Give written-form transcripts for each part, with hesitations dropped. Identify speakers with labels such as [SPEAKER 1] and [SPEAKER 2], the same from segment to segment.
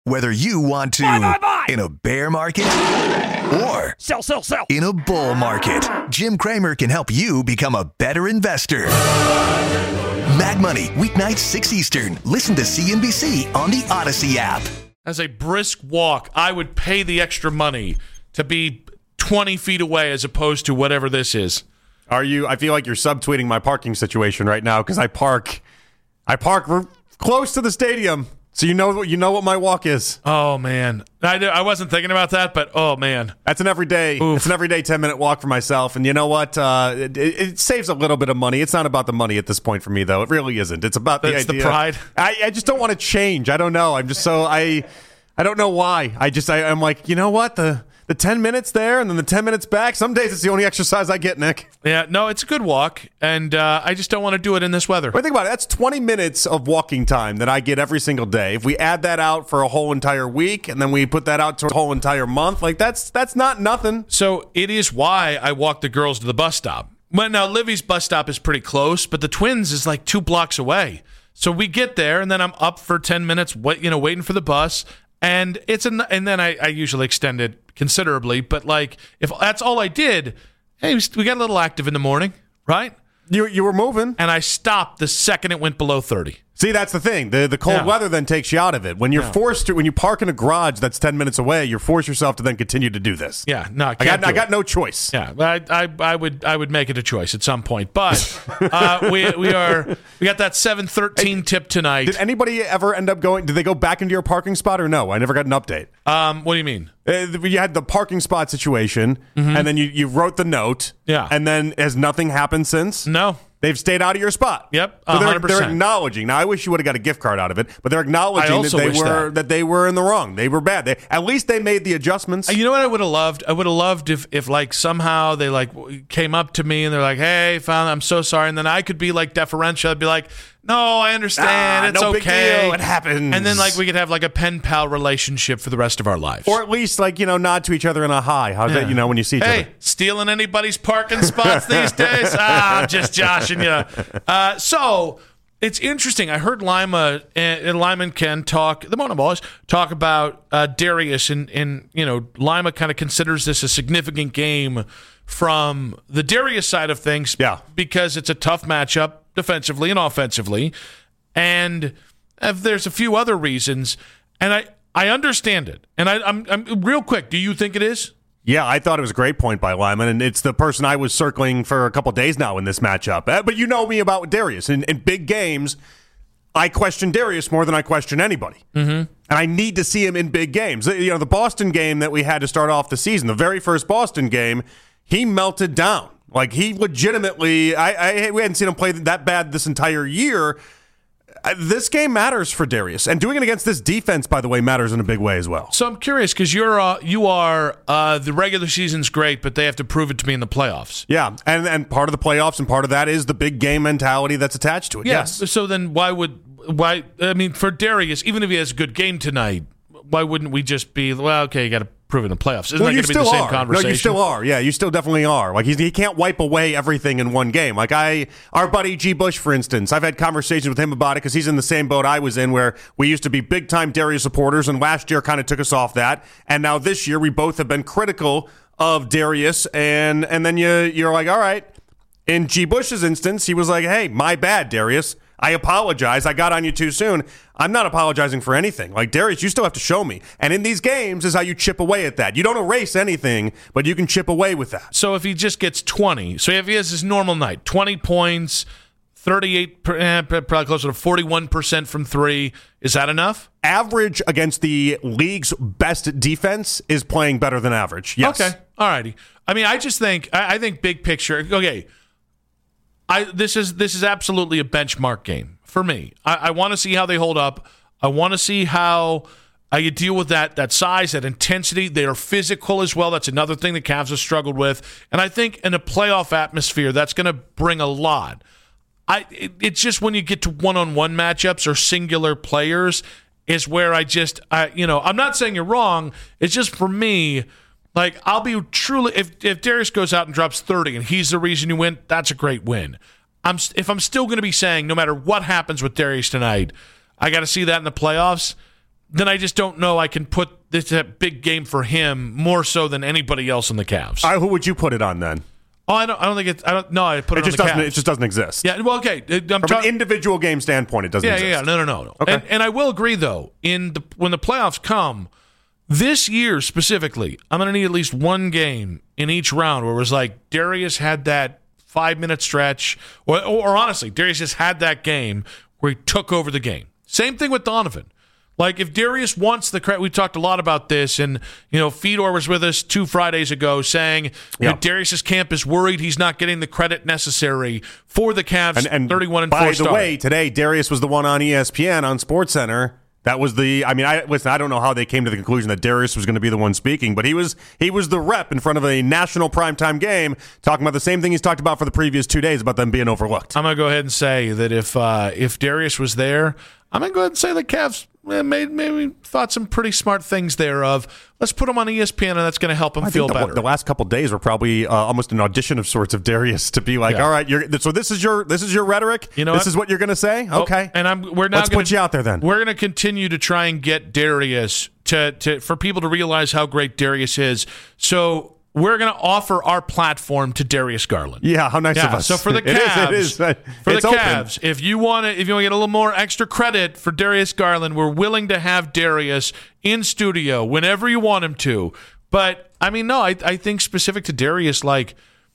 [SPEAKER 1] Whether you want to
[SPEAKER 2] Buy.
[SPEAKER 1] in a bear market or
[SPEAKER 2] Sell.
[SPEAKER 1] in a bull market, Jim Cramer can help you become a better investor. Mag Money, weeknights 6 Eastern. Listen to CNBC on the Odyssey app.
[SPEAKER 3] As a brisk walk, I would pay the extra money to be 20 feet away as opposed to whatever this is.
[SPEAKER 4] Are you? I feel like you're subtweeting my parking situation right now because I park close to the stadium, so you know what my walk is.
[SPEAKER 3] Oh man, I wasn't thinking about that, but oh man,
[SPEAKER 4] that's an everyday.
[SPEAKER 3] Oof.
[SPEAKER 4] It's an everyday 10-minute walk for myself, and you know what? It saves a little bit of money. It's not about the money at this point for me, though. It really isn't. It's about the idea.
[SPEAKER 3] The pride.
[SPEAKER 4] I just don't want to change. I don't know. I'm just so I don't know why. I'm like, you know what? The 10 minutes there and then the 10 minutes back. Some days it's the only exercise I get, Nick.
[SPEAKER 3] Yeah, no, it's a good walk, and I just don't want to do it in this weather.
[SPEAKER 4] But think about it. That's 20 minutes of walking time that I get every single day. If we add that out for a whole entire week and then we put that out to a whole entire month, like that's not nothing.
[SPEAKER 3] So it is why I walk the girls to the bus stop. Well, now Livy's bus stop is pretty close, but the Twins is like 2 blocks away. So we get there, and then I'm up for 10 minutes, waiting for the bus. And then I usually extend it considerably, but like if that's all I did, hey, we got a little active in the morning, right?
[SPEAKER 4] You were moving,
[SPEAKER 3] and I stopped the second it went below 30.
[SPEAKER 4] See, that's the thing. The cold weather then takes you out of it. When you're forced to, when you park in a garage that's 10 minutes away, you force yourself to then continue to do this.
[SPEAKER 3] Yeah, no, I
[SPEAKER 4] got no choice.
[SPEAKER 3] Yeah, I would make it a choice at some point, but we got that 7:13 tip tonight.
[SPEAKER 4] Did anybody ever end up going? Did they go back into your parking spot or no? I never got an update.
[SPEAKER 3] What do you mean?
[SPEAKER 4] You had the parking spot situation, and then you wrote the note.
[SPEAKER 3] Yeah,
[SPEAKER 4] and then has nothing happened since?
[SPEAKER 3] No.
[SPEAKER 4] They've stayed out of your spot.
[SPEAKER 3] Yep,
[SPEAKER 4] so
[SPEAKER 3] 100%.
[SPEAKER 4] They're acknowledging. Now, I wish you would have got a gift card out of it, but they're acknowledging that they were in the wrong. They were bad. At least they made the adjustments.
[SPEAKER 3] You know what I would have loved? I would have loved if like somehow they like came up to me and they're like, "Hey, I'm so sorry," and then I could be like deferential. I'd be like, "No, I understand. It's
[SPEAKER 4] no
[SPEAKER 3] okay.
[SPEAKER 4] Big deal. It happens."
[SPEAKER 3] And then like we could have like a pen pal relationship for the rest of our lives,
[SPEAKER 4] or at least like nod to each other in a hi. How's that? When you see each other.
[SPEAKER 3] Hey, stealing anybody's parking spots these days? I'm just joshing you. So it's interesting. I heard Lima and Ken talk, the Mona Boys, talk about Darius, and Lima kind of considers this a significant game from the Darius side of things, because it's a tough matchup defensively and offensively, and if there's a few other reasons, and I understand it, and I'm real quick. Do you think it is?
[SPEAKER 4] Yeah, I thought it was a great point by Lyman, and it's the person I was circling for a couple of days now in this matchup. But you know me about Darius. In big games, I question Darius more than I question anybody. Mm-hmm. And I need to see him in big games. The Boston game that we had to start off the season, the very first Boston game, he melted down. Like, he legitimately, we hadn't seen him play that bad this entire year. This game matters for Darius, and doing it against this defense, by the way, matters in a big way as well.
[SPEAKER 3] So I'm curious because you are the regular season's great, but they have to prove it to me in the playoffs.
[SPEAKER 4] Yeah, and part of the playoffs and part of that is the big game mentality that's attached to it.
[SPEAKER 3] Yeah.
[SPEAKER 4] Yes.
[SPEAKER 3] So then why? I mean, for Darius, even if he has a good game tonight, why wouldn't we just be okay? You got to prove it in the playoffs. Isn't that going to be the same conversation?
[SPEAKER 4] No, you still are. Yeah, you still definitely are. Like he can't wipe away everything in one game. Like our buddy G. Bush, for instance, I've had conversations with him about it because he's in the same boat I was in, where we used to be big time Darius supporters, and last year kind of took us off that, and now this year we both have been critical of Darius, and then you're like, all right. In G. Bush's instance, he was like, hey, my bad, Darius. I apologize. I got on you too soon. I'm not apologizing for anything. Like, Darius, you still have to show me. And in these games is how you chip away at that. You don't erase anything, but you can chip away with that.
[SPEAKER 3] So if he just gets 20, so if he has his normal night, 20 points, 38, probably closer to 41% from three, is that enough?
[SPEAKER 4] Average against the league's best defense is playing better than average. Yes.
[SPEAKER 3] Okay. All righty. I mean, I just think, I think big picture, okay, this is absolutely a benchmark game for me. I want to see how they hold up. I want to see how you deal with that size, that intensity. They are physical as well. That's another thing the Cavs have struggled with. And I think in a playoff atmosphere, that's going to bring a lot. It's just when you get to one-on-one matchups or singular players is where I'm not saying you're wrong. It's just for me, like, I'll be truly, if Darius goes out and drops 30 and he's the reason you win, that's a great win. If I'm still going to be saying no matter what happens with Darius tonight, I got to see that in the playoffs, then I just don't know I can put this a big game for him more so than anybody else in the Cavs.
[SPEAKER 4] Who would you put it on then?
[SPEAKER 3] Oh, I don't think it's. I don't. No, I put it on the Cavs.
[SPEAKER 4] It just doesn't exist.
[SPEAKER 3] Yeah. Well, okay.
[SPEAKER 4] From an individual game standpoint, it doesn't exist.
[SPEAKER 3] Yeah. No.
[SPEAKER 4] Okay.
[SPEAKER 3] And I will agree though. When the playoffs come this year specifically, I'm going to need at least one game in each round where it was like Darius had that 5-minute stretch, or honestly, Darius just had that game where he took over the game. Same thing with Donovan. Like, if Darius wants the credit, we talked a lot about this, and, Fedor was with us 2 Fridays ago saying Darius's camp is worried he's not getting the credit necessary for the Cavs' and 31-4
[SPEAKER 4] by
[SPEAKER 3] start.
[SPEAKER 4] the way, today, Darius was the one on ESPN on SportsCenter. That was I don't know how they came to the conclusion that Darius was going to be the one speaking, but he was the rep in front of a national primetime game talking about the same thing he's talked about for the previous 2 days about them being overlooked.
[SPEAKER 3] I'm going to go ahead and say that if Darius was there, I'm going to go ahead and say the Cavs maybe thought some pretty smart things there of, let's put him on ESPN, and that's going to help him feel better.
[SPEAKER 4] The last couple of days were probably almost an audition of sorts of Darius to be like, all right, so this is your rhetoric? This is what you're going to say? Okay.
[SPEAKER 3] Let's
[SPEAKER 4] put you out there then.
[SPEAKER 3] We're going to continue to try and get Darius for people to realize how great Darius is. So we're going to offer our platform to Darius Garland.
[SPEAKER 4] Yeah, how nice of us.
[SPEAKER 3] So for the Cavs,
[SPEAKER 4] it is.
[SPEAKER 3] Cavs, if you want to get a little more extra credit for Darius Garland, we're willing to have Darius in studio whenever you want him to. But I think specific to Darius, like,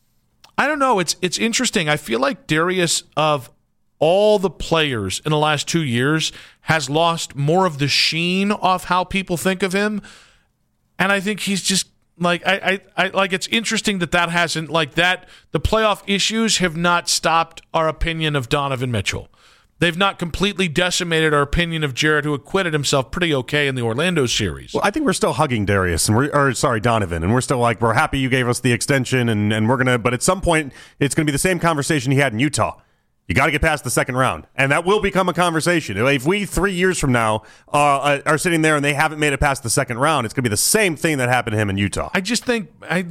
[SPEAKER 3] I don't know, it's interesting. I feel like Darius, of all the players in the last 2 years, has lost more of the sheen off how people think of him, and I think he's just. Like I like, it's interesting that hasn't, like, that the playoff issues have not stopped our opinion of Donovan Mitchell. They've not completely decimated our opinion of Jared, who acquitted himself pretty okay in the Orlando series.
[SPEAKER 4] Well, I think we're still hugging Darius Donovan, and we're still like, we're happy you gave us the extension, and we're gonna. But at some point, it's gonna be the same conversation he had in Utah. You got to get past the second round, and that will become a conversation. If we 3 years from now are sitting there and they haven't made it past the second round, it's going to be the same thing that happened to him in Utah.
[SPEAKER 3] I just think,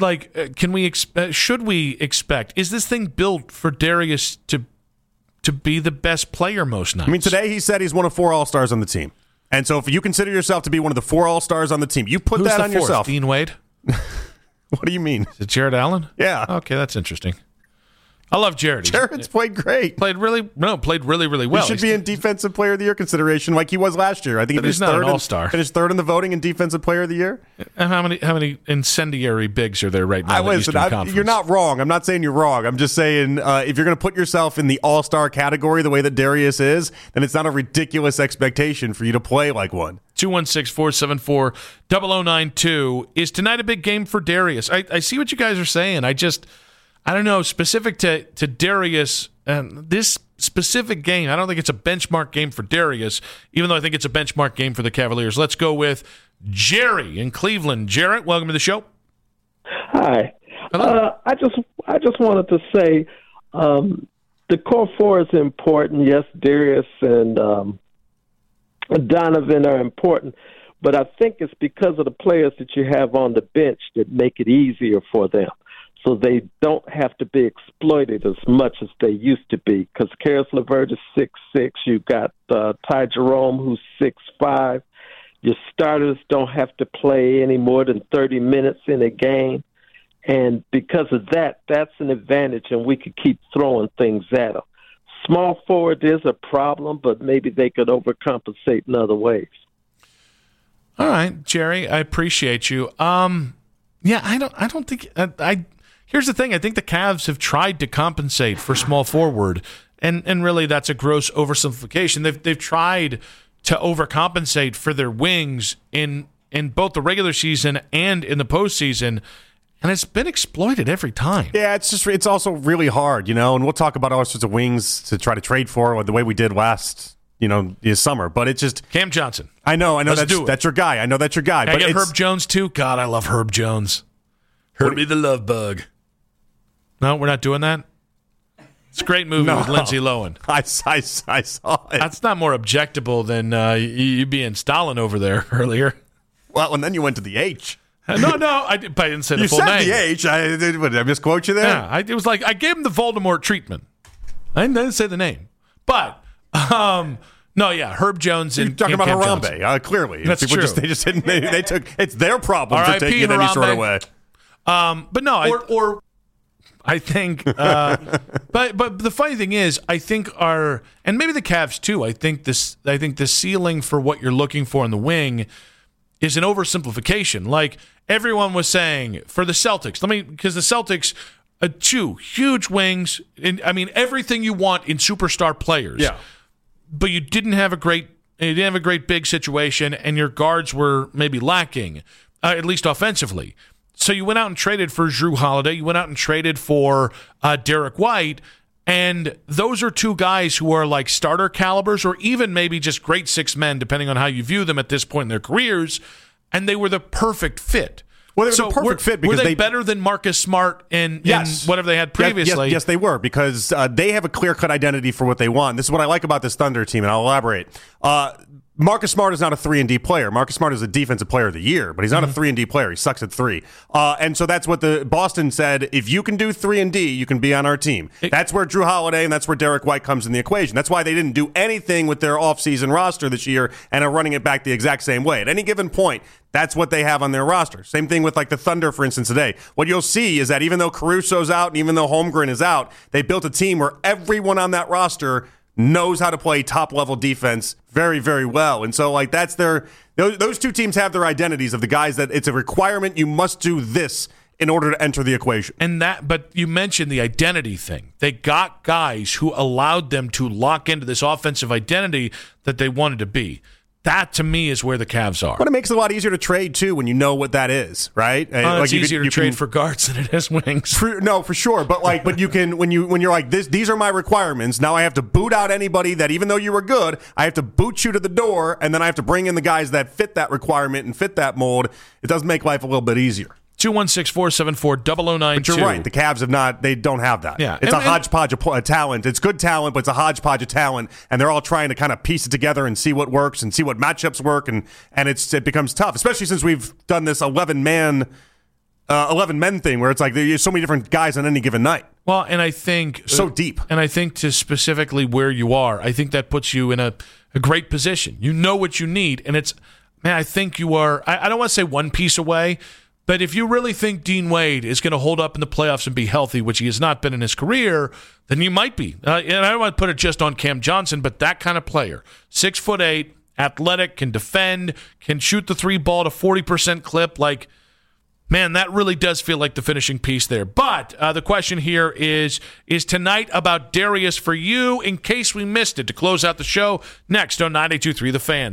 [SPEAKER 3] should we expect? Is this thing built for Darius to be the best player most nights?
[SPEAKER 4] I mean, today he said he's one of 4 All-Stars on the team, and so if you consider yourself to be one of the 4 All-Stars on the team, you put that on yourself.
[SPEAKER 3] Dean Wade.
[SPEAKER 4] What do you mean?
[SPEAKER 3] Is it Jared Allen?
[SPEAKER 4] Yeah.
[SPEAKER 3] Okay, that's interesting. I love Jared.
[SPEAKER 4] Jared's played great.
[SPEAKER 3] Played really, really well.
[SPEAKER 4] He should be in Defensive Player of the Year consideration like he was last year. I think
[SPEAKER 3] he's not an All-Star.
[SPEAKER 4] Finished third in the voting in Defensive Player of the Year.
[SPEAKER 3] How many incendiary bigs are there right now?
[SPEAKER 4] You're not wrong. I'm not saying you're wrong. I'm just saying if you're going to put yourself in the All-Star category the way that Darius is, then it's not a ridiculous expectation for you to play like one.
[SPEAKER 3] 216-474-0092. Is tonight a big game for Darius? I see what you guys are saying. I don't know, specific to Darius, this specific game, I don't think it's a benchmark game for Darius, even though I think it's a benchmark game for the Cavaliers. Let's go with Jerry in Cleveland. Jarrett, welcome to the show.
[SPEAKER 2] Hi.
[SPEAKER 3] Hello.
[SPEAKER 2] I just wanted to say the core four is important. Yes, Darius and Donovan are important, but I think it's because of the players that you have on the bench that make it easier for them. So they don't have to be exploited as much as they used to be. Because Karis LeVert is 6'6". You've got Ty Jerome, who's 6'5". Your starters don't have to play any more than 30 minutes in a game. And because of that, that's an advantage, and we could keep throwing things at them. Small forward is a problem, but maybe they could overcompensate in other ways.
[SPEAKER 3] All right, Jerry, I appreciate you. Yeah, I don't think here's the thing. I think the Cavs have tried to compensate for small forward, and really that's a gross oversimplification. They've tried to overcompensate for their wings in both the regular season and in the postseason, and it's been exploited every time.
[SPEAKER 4] Yeah, it's also really hard, and we'll talk about all sorts of wings to try to trade for the way we did last this summer, but it's just
[SPEAKER 3] Cam Johnson.
[SPEAKER 4] I know that's your guy. I know that's your guy.
[SPEAKER 3] But I get Herb Jones too. God, I love Herb Jones. Herbie the Love Bug. No, we're not doing that. It's a great movie with Lindsay Lohan.
[SPEAKER 4] I saw it.
[SPEAKER 3] That's not more objectable than you being Stalin over there earlier.
[SPEAKER 4] Well, and then you went to the H.
[SPEAKER 3] No, I didn't say the full name.
[SPEAKER 4] You said the H. Did I misquote you there?
[SPEAKER 3] Yeah, it was like I gave him the Voldemort treatment. I didn't say the name. But No, yeah, Herb Jones.
[SPEAKER 4] You're talking about
[SPEAKER 3] Cam
[SPEAKER 4] Harambe, clearly.
[SPEAKER 3] That's
[SPEAKER 4] People
[SPEAKER 3] true.
[SPEAKER 4] They just didn't. They took. It's their problem to take it any sort of way.
[SPEAKER 3] But no, or I think. But the funny thing is, I think and maybe the Cavs too. I think the ceiling for what you're looking for in the wing is an oversimplification. Like everyone was saying for the Celtics. Because the Celtics. Two huge wings. Everything you want in superstar players.
[SPEAKER 4] Yeah.
[SPEAKER 3] But you didn't have a great big situation, and your guards were maybe lacking, at least offensively. So you went out and traded for Jrue Holiday. You went out and traded for Derek White, and those are two guys who are like starter calibers, or even maybe just great six men, depending on how you view them at this point in their careers. And they were the perfect fit.
[SPEAKER 4] Well, they were the perfect fit because
[SPEAKER 3] were they better than Marcus Smart in whatever they had previously?
[SPEAKER 4] Yes, they were, because they have a clear-cut identity for what they want. This is what I like about this Thunder team, and I'll elaborate. Marcus Smart is not a 3-and-D player. Marcus Smart is a defensive player of the year, but he's not a 3-and-D player. He sucks at 3. And so that's what the Boston said. If you can do 3-and-D, you can be on our team. That's where Jrue Holiday and that's where Derek White comes in the equation. That's why they didn't do anything with their offseason roster this year and are running it back the exact same way. At any given point, that's what they have on their roster. Same thing with like the Thunder, for instance, today. What you'll see is that even though Caruso's out and even though Holmgren is out, they built a team where everyone on that roster knows how to play top-level defense very, very well. And so, like, that's those two teams have their identities of the guys that it's a requirement, you must do this in order to enter the equation.
[SPEAKER 3] But you mentioned the identity thing. They got guys who allowed them to lock into this offensive identity that they wanted to be. That, to me, is where the Cavs are.
[SPEAKER 4] But it makes it a lot easier to trade, too, when you know what that is, right?
[SPEAKER 3] It's easier to trade for guards than it is wings.
[SPEAKER 4] For sure. But you can, when you're like, these are my requirements, now I have to boot out anybody that, even though you were good, I have to boot you to the door, and then I have to bring in the guys that fit that requirement and fit that mold. It does make life a little bit easier.
[SPEAKER 3] 216-474-0092.
[SPEAKER 4] But you're right. The Cavs they don't have that.
[SPEAKER 3] Yeah.
[SPEAKER 4] It's a hodgepodge of talent. It's good talent, but it's a hodgepodge of talent, and they're all trying to kind of piece it together and see what works and see what matchups work, and it becomes tough, especially since we've done this 11 men thing where it's like there's so many different guys on any given night.
[SPEAKER 3] Well, and I think
[SPEAKER 4] so deep.
[SPEAKER 3] And I think to specifically where you are, I think that puts you in a great position. You know what you need, and I think you are. I don't want to say one piece away. But if you really think Dean Wade is going to hold up in the playoffs and be healthy, which he has not been in his career, then you might be. And I don't want to put it just on Cam Johnson, but that kind of player. 6'8", athletic, can defend, can shoot the 3 ball to 40% clip. Like, man, that really does feel like the finishing piece there. But the question here is tonight about Darius for you, in case we missed it, to close out the show next on 92.3 The Fan.